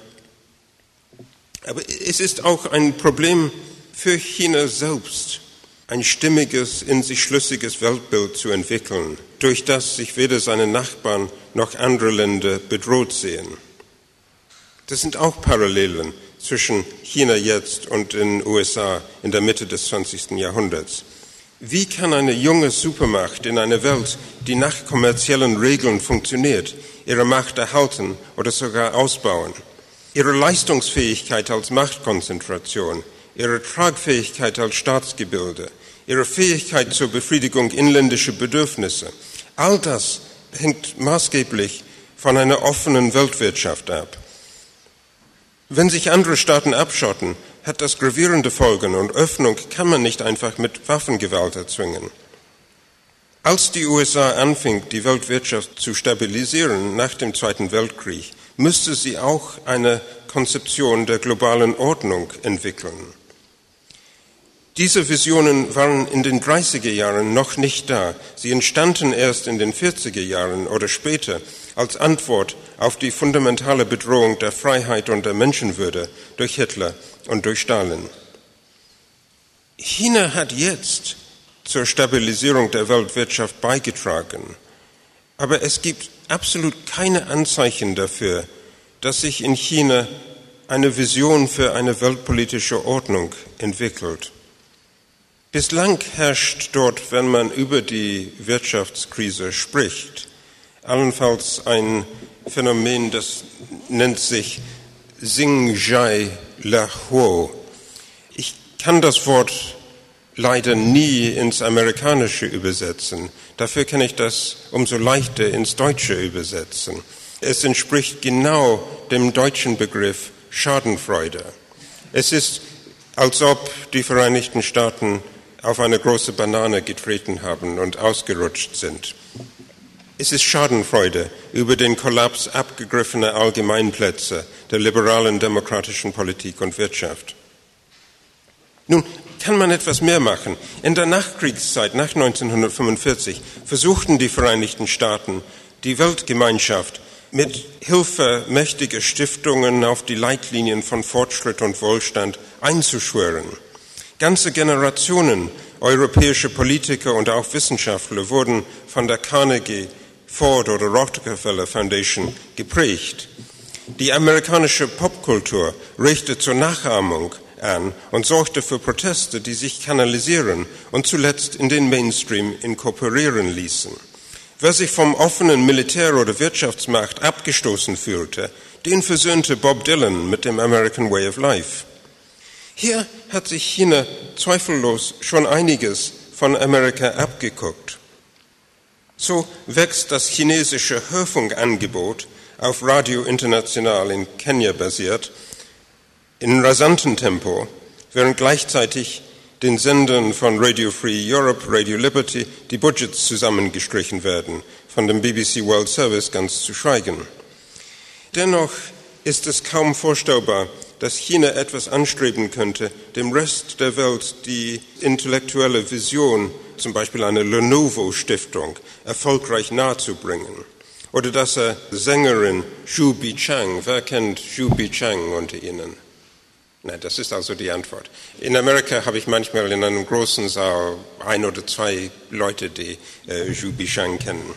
Aber es ist auch ein Problem für China selbst, ein stimmiges, in sich schlüssiges Weltbild zu entwickeln, durch das sich weder seine Nachbarn noch andere Länder bedroht sehen. Das sind auch Parallelen zwischen China jetzt und den USA in der Mitte des 20. Jahrhunderts. Wie kann eine junge Supermacht in einer Welt, die nach kommerziellen Regeln funktioniert, ihre Macht erhalten oder sogar ausbauen? Ihre Leistungsfähigkeit als Machtkonzentration, ihre Tragfähigkeit als Staatsgebilde, ihre Fähigkeit zur Befriedigung inländischer Bedürfnisse, all das hängt maßgeblich von einer offenen Weltwirtschaft ab. Wenn sich andere Staaten abschotten, hat das gravierende Folgen und Öffnung kann man nicht einfach mit Waffengewalt erzwingen. Als die USA anfing, die Weltwirtschaft zu stabilisieren nach dem Zweiten Weltkrieg, müsste sie auch eine Konzeption der globalen Ordnung entwickeln. Diese Visionen waren in den 30er Jahren noch nicht da. Sie entstanden erst in den 40er Jahren oder später als Antwort auf die fundamentale Bedrohung der Freiheit und der Menschenwürde durch Hitler und durch Stalin. China hat jetzt zur Stabilisierung der Weltwirtschaft beigetragen, aber es gibt absolut keine Anzeichen dafür, dass sich in China eine Vision für eine weltpolitische Ordnung entwickelt. Bislang herrscht dort, wenn man über die Wirtschaftskrise spricht, allenfalls ein Phänomen, das nennt sich Xinjiang Lahuo. Ich kann das Wort leider nie ins Amerikanische übersetzen. Dafür kann ich das umso leichter ins Deutsche übersetzen. Es entspricht genau dem deutschen Begriff Schadenfreude. Es ist, als ob die Vereinigten Staaten auf eine große Banane getreten haben und ausgerutscht sind. Es ist Schadenfreude über den Kollaps abgegriffener Allgemeinplätze der liberalen demokratischen Politik und Wirtschaft. Nun kann man etwas mehr machen. In der Nachkriegszeit, nach 1945, versuchten die Vereinigten Staaten, die Weltgemeinschaft mit Hilfe mächtiger Stiftungen auf die Leitlinien von Fortschritt und Wohlstand einzuschwören. Ganze Generationen europäischer Politiker und auch Wissenschaftler wurden von der Carnegie, Ford oder Rockefeller Foundation geprägt. Die amerikanische Popkultur regte zur Nachahmung an und sorgte für Proteste, die sich kanalisieren und zuletzt in den Mainstream inkorporieren ließen. Wer sich vom offenen Militär- oder Wirtschaftsmacht abgestoßen fühlte, den versöhnte Bob Dylan mit dem American Way of Life. Hier hat sich China zweifellos schon einiges von Amerika abgeguckt. So wächst das chinesische Hörfunkangebot, auf Radio International in Kenia basiert, in rasantem Tempo, während gleichzeitig den Sendern von Radio Free Europe, Radio Liberty die Budgets zusammengestrichen werden, von dem BBC World Service ganz zu schweigen. Dennoch ist es kaum vorstellbar, dass China etwas anstreben könnte, dem Rest der Welt die intellektuelle Vision, zum Beispiel eine Lenovo-Stiftung, erfolgreich nahezubringen. Oder dass Sängerin Zhu Bichang, wer kennt Zhu Bichang unter Ihnen? Nein, das ist also die Antwort. In Amerika habe ich manchmal in einem großen Saal 1 oder 2 Leute, die Zhu Bichang kennen.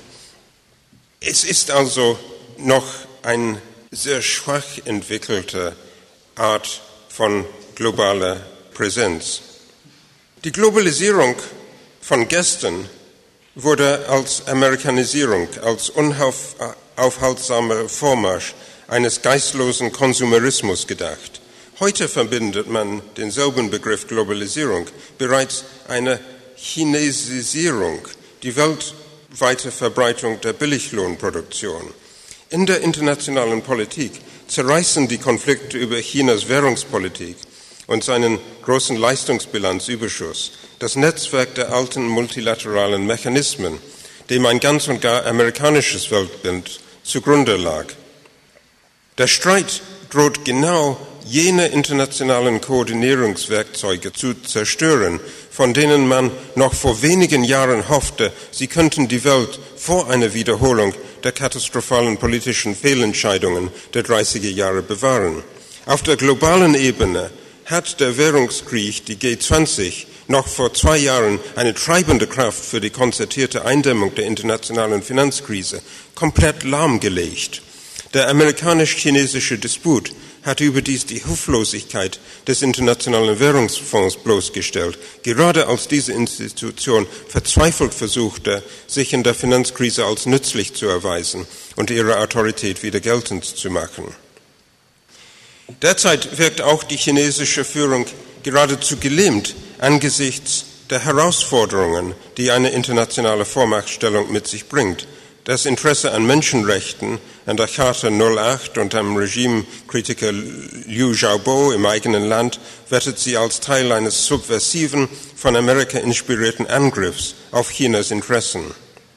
Es ist also noch ein sehr schwach entwickelter Art von globaler Präsenz. Die Globalisierung von gestern wurde als Amerikanisierung, als unaufhaltsamer Vormarsch eines geistlosen Konsumerismus gedacht. Heute verbindet man denselben Begriff Globalisierung bereits eine Chinesisierung, die weltweite Verbreitung der Billiglohnproduktion. In der internationalen Politik zerreißen die Konflikte über Chinas Währungspolitik und seinen großen Leistungsbilanzüberschuss das Netzwerk der alten multilateralen Mechanismen, dem ein ganz und gar amerikanisches Weltbild zugrunde lag. Der Streit droht genau jene internationalen Koordinierungswerkzeuge zu zerstören, von denen man noch vor wenigen Jahren hoffte, sie könnten die Welt vor einer Wiederholung der katastrophalen politischen Fehlentscheidungen der 30er Jahre bewahren. Auf der globalen Ebene hat der Währungskrieg die G20 noch vor 2 Jahren eine treibende Kraft für die konzertierte Eindämmung der internationalen Finanzkrise komplett lahmgelegt. Der amerikanisch-chinesische Disput hat überdies die Hilflosigkeit des Internationalen Währungsfonds bloßgestellt, gerade als diese Institution verzweifelt versuchte, sich in der Finanzkrise als nützlich zu erweisen und ihre Autorität wieder geltend zu machen. Derzeit wirkt auch die chinesische Führung geradezu gelähmt angesichts der Herausforderungen, die eine internationale Vormachtstellung mit sich bringt. Das Interesse an Menschenrechten, an der Charta 08 und am Regimekritiker Liu Xiaobo im eigenen Land wertet sie als Teil eines subversiven, von Amerika inspirierten Angriffs auf Chinas Interessen.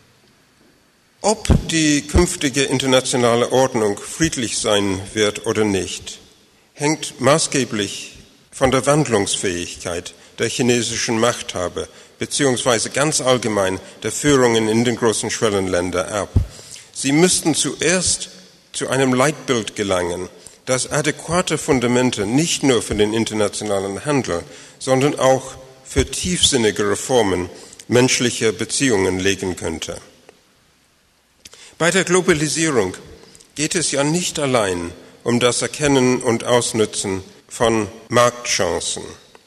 Ob die künftige internationale Ordnung friedlich sein wird oder nicht, hängt maßgeblich von der Wandlungsfähigkeit der chinesischen Machthaber beziehungsweise ganz allgemein der Führungen in den großen Schwellenländern ab. Sie müssten zuerst zu einem Leitbild gelangen, das adäquate Fundamente nicht nur für den internationalen Handel, sondern auch für tiefsinnige Reformen menschlicher Beziehungen legen könnte. Bei der Globalisierung geht es ja nicht allein um das Erkennen und Ausnutzen von Marktchancen.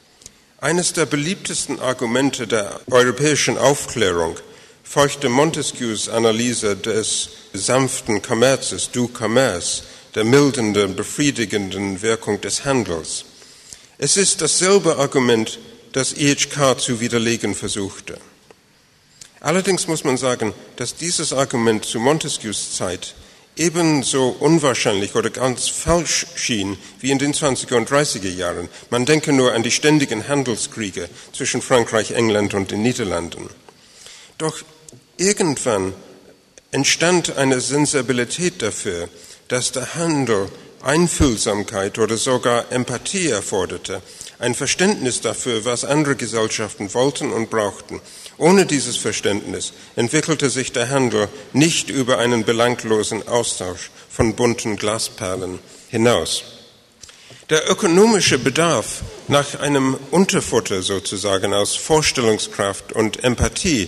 Eines der beliebtesten Argumente der europäischen Aufklärung folgte Montesquieus Analyse des sanften Kommerzes, du Commerce, der mildernden, befriedigenden Wirkung des Handels. Es ist dasselbe Argument, das IHK zu widerlegen versuchte. Allerdings muss man sagen, dass dieses Argument zu Montesquieus Zeit ebenso unwahrscheinlich oder ganz falsch schien wie in den 20er und 30er Jahren. Man denke nur an die ständigen Handelskriege zwischen Frankreich, England und den Niederlanden. Doch irgendwann entstand eine Sensibilität dafür, dass der Handel Einfühlsamkeit oder sogar Empathie erforderte, ein Verständnis dafür, was andere Gesellschaften wollten und brauchten. Ohne dieses Verständnis entwickelte sich der Handel nicht über einen belanglosen Austausch von bunten Glasperlen hinaus. Der ökonomische Bedarf nach einem Unterfutter sozusagen aus Vorstellungskraft und Empathie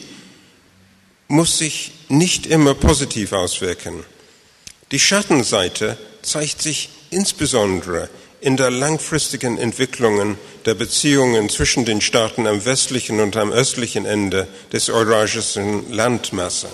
muss sich nicht immer positiv auswirken. Die Schattenseite zeigt sich insbesondere in der langfristigen Entwicklung der Beziehungen zwischen den Staaten am westlichen und am östlichen Ende des eurasischen Landmasse.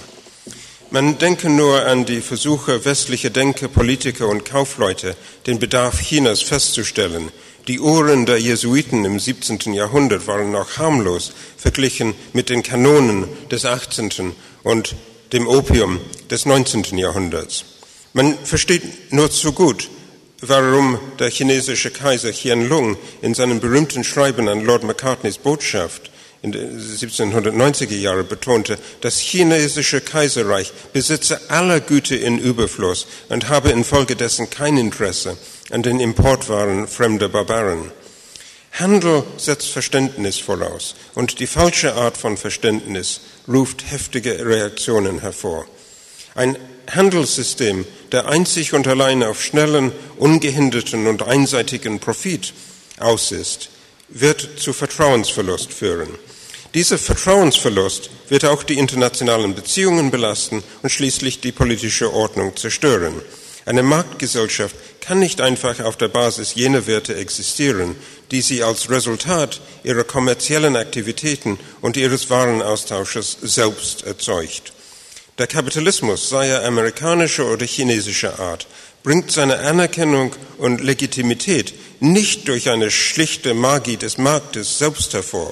Man denke nur an die Versuche westlicher Denker, Politiker und Kaufleute, den Bedarf Chinas festzustellen. Die Uhren der Jesuiten im 17. Jahrhundert waren noch harmlos verglichen mit den Kanonen des 18. und dem Opium des 19. Jahrhunderts. Man versteht nur zu gut, warum der chinesische Kaiser Qianlong in seinem berühmten Schreiben an Lord Macartneys Botschaft in den 1790er Jahren betonte, das chinesische Kaiserreich besitze aller Güter in Überfluss und habe infolgedessen kein Interesse an den Importwaren fremder Barbaren. Handel setzt Verständnis voraus und die falsche Art von Verständnis ruft heftige Reaktionen hervor. Ein Handelssystem, der einzig und allein auf schnellen, ungehinderten und einseitigen Profit aus ist, wird zu Vertrauensverlust führen. Dieser Vertrauensverlust wird auch die internationalen Beziehungen belasten und schließlich die politische Ordnung zerstören. Eine Marktgesellschaft kann nicht einfach auf der Basis jener Werte existieren, die sie als Resultat ihrer kommerziellen Aktivitäten und ihres Warenaustausches selbst erzeugt. Der Kapitalismus, sei er amerikanischer oder chinesischer Art, bringt seine Anerkennung und Legitimität nicht durch eine schlichte Magie des Marktes selbst hervor.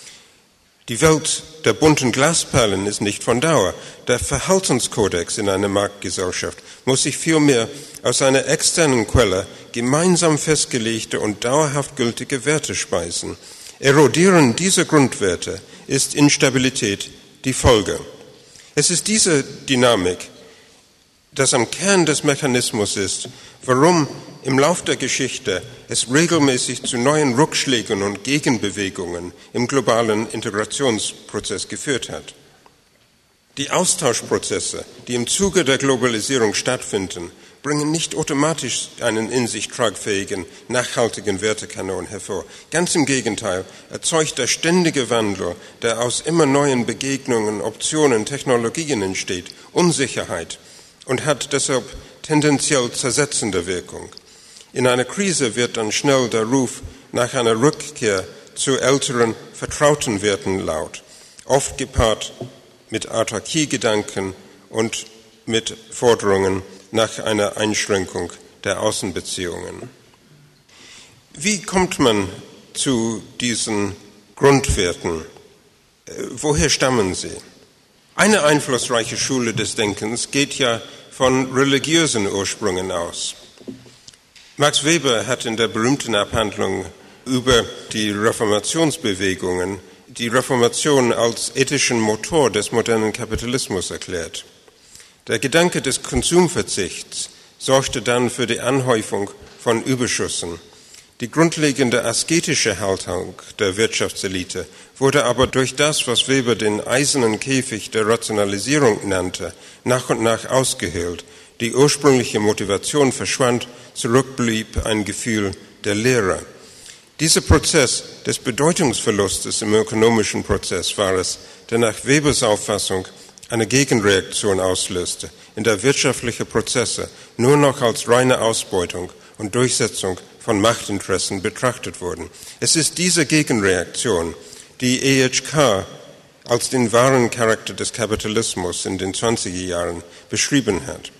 Die Welt der bunten Glasperlen ist nicht von Dauer. Der Verhaltenskodex in einer Marktgesellschaft muss sich vielmehr aus einer externen Quelle gemeinsam festgelegte und dauerhaft gültige Werte speisen. Erodieren dieser Grundwerte ist Instabilität die Folge. Es ist diese Dynamik, das am Kern des Mechanismus ist, warum im Lauf der Geschichte es regelmäßig zu neuen Rückschlägen und Gegenbewegungen im globalen Integrationsprozess geführt hat. Die Austauschprozesse, die im Zuge der Globalisierung stattfinden, bringen nicht automatisch einen in sich tragfähigen, nachhaltigen Wertekanon hervor. Ganz im Gegenteil, erzeugt der ständige Wandel, der aus immer neuen Begegnungen, Optionen, Technologien entsteht, Unsicherheit und hat deshalb tendenziell zersetzende Wirkung. In einer Krise wird dann schnell der Ruf nach einer Rückkehr zu älteren, vertrauten Werten laut, oft gepaart mit Autarkiegedanken und mit Forderungen nach einer Einschränkung der Außenbeziehungen. Wie kommt man zu diesen Grundwerten? Woher stammen sie? Eine einflussreiche Schule des Denkens geht ja von religiösen Ursprüngen aus. Max Weber hat in der berühmten Abhandlung über die Reformationsbewegungen die Reformation als ethischen Motor des modernen Kapitalismus erklärt. Der Gedanke des Konsumverzichts sorgte dann für die Anhäufung von Überschüssen. Die grundlegende asketische Haltung der Wirtschaftselite wurde aber durch das, was Weber den eisernen Käfig der Rationalisierung nannte, nach und nach ausgehöhlt. Die ursprüngliche Motivation verschwand, zurückblieb ein Gefühl der Leere. Dieser Prozess des Bedeutungsverlustes im ökonomischen Prozess war es, der nach Webers Auffassung eine Gegenreaktion auslöste, in der wirtschaftliche Prozesse nur noch als reine Ausbeutung und Durchsetzung von Machtinteressen betrachtet wurden. Es ist diese Gegenreaktion, die EHK als den wahren Charakter des Kapitalismus in den 20er Jahren beschrieben hat.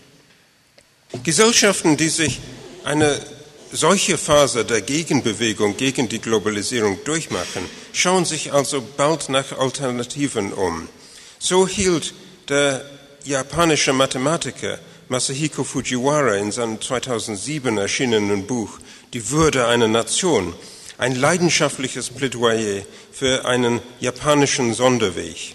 Gesellschaften, die sich eine solche Phase der Gegenbewegung gegen die Globalisierung durchmachen, schauen sich also bald nach Alternativen um. So hielt der japanische Mathematiker Masahiko Fujiwara in seinem 2007 erschienenen Buch Die Würde einer Nation ein leidenschaftliches Plädoyer für einen japanischen Sonderweg.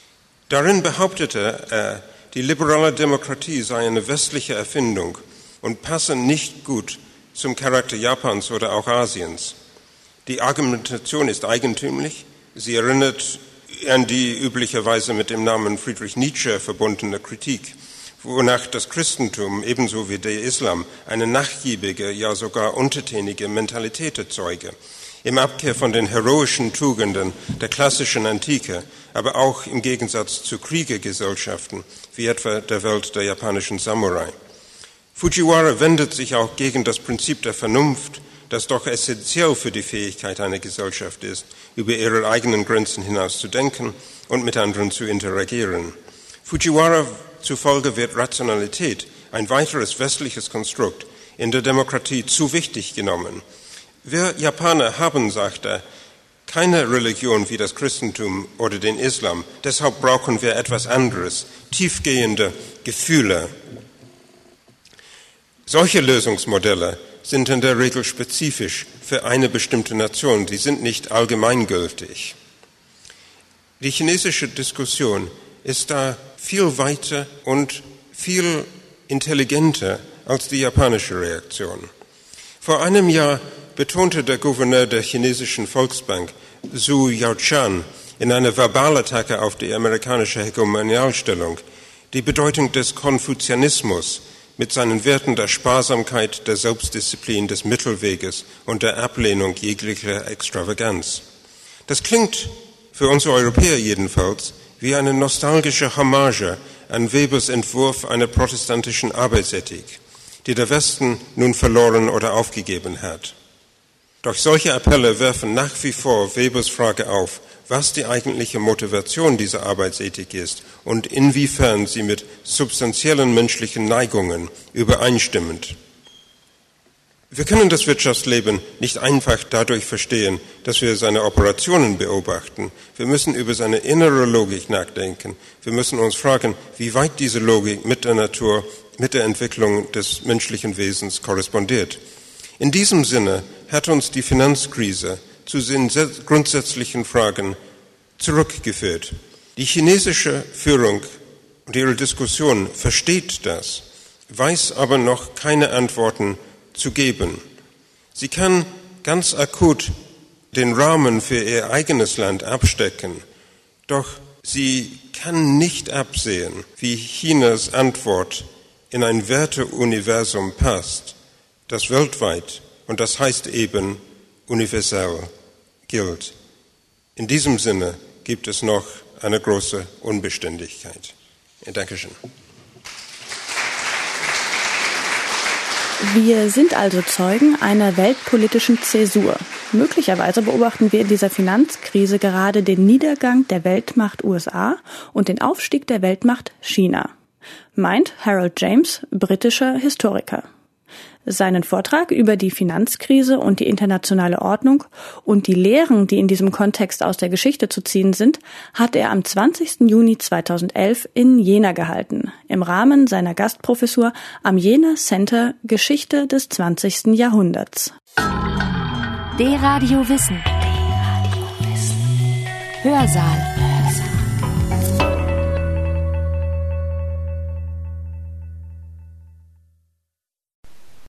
Darin behauptete er, die liberale Demokratie sei eine westliche Erfindung und passe nicht gut zum Charakter Japans oder auch Asiens. Die Argumentation ist eigentümlich. Sie erinnert an die üblicherweise mit dem Namen Friedrich Nietzsche verbundene Kritik, wonach das Christentum ebenso wie der Islam eine nachgiebige, ja sogar untertänige Mentalität erzeuge, im Abkehr von den heroischen Tugenden der klassischen Antike, aber auch im Gegensatz zu Kriegergesellschaften, wie etwa der Welt der japanischen Samurai. Fujiwara wendet sich auch gegen das Prinzip der Vernunft, das doch essentiell für die Fähigkeit einer Gesellschaft ist, über ihre eigenen Grenzen hinaus zu denken und mit anderen zu interagieren. Fujiwara zufolge wird Rationalität, ein weiteres westliches Konstrukt, in der Demokratie zu wichtig genommen. Wir Japaner haben, sagt er, keine Religion wie das Christentum oder den Islam, deshalb brauchen wir etwas anderes, tiefgehende Gefühle. Solche Lösungsmodelle sind in der Regel spezifisch für eine bestimmte Nation, die sind nicht allgemeingültig. Die chinesische Diskussion ist da viel weiter und viel intelligenter als die japanische Reaktion. Vor einem Jahr betonte der Gouverneur der chinesischen Volksbank, Zhu Yaotian, in einer Verbalattacke auf die amerikanische Hegemonialstellung die Bedeutung des Konfuzianismus mit seinen Werten der Sparsamkeit, der Selbstdisziplin, des Mittelweges und der Ablehnung jeglicher Extravaganz. Das klingt für uns Europäer jedenfalls wie eine nostalgische Hommage an Webers Entwurf einer protestantischen Arbeitsethik, die der Westen nun verloren oder aufgegeben hat. Doch solche Appelle werfen nach wie vor Webers Frage auf, was die eigentliche Motivation dieser Arbeitsethik ist und inwiefern sie mit substanziellen menschlichen Neigungen übereinstimmt. Wir können das Wirtschaftsleben nicht einfach dadurch verstehen, dass wir seine Operationen beobachten. Wir müssen über seine innere Logik nachdenken. Wir müssen uns fragen, wie weit diese Logik mit der Natur, mit der Entwicklung des menschlichen Wesens korrespondiert. In diesem Sinne hat uns die Finanzkrise zu den grundsätzlichen Fragen zurückgeführt. Die chinesische Führung und ihre Diskussion versteht das, weiß aber noch keine Antworten zu geben. Sie kann ganz akut den Rahmen für ihr eigenes Land abstecken, doch sie kann nicht absehen, wie Chinas Antwort in ein Werteuniversum passt, das weltweit, und das heißt eben universell, gilt. In diesem Sinne gibt es noch eine große Unbeständigkeit. Dankeschön. Wir sind also Zeugen einer weltpolitischen Zäsur. Möglicherweise beobachten wir in dieser Finanzkrise gerade den Niedergang der Weltmacht USA und den Aufstieg der Weltmacht China, meint Harold James, britischer Historiker. Seinen Vortrag über die Finanzkrise und die internationale Ordnung und die Lehren, die in diesem Kontext aus der Geschichte zu ziehen sind, hat er am 20. Juni 2011 in Jena gehalten, im Rahmen seiner Gastprofessur am Jena Center Geschichte des 20. Jahrhunderts. D-Radio Wissen. Hörsaal.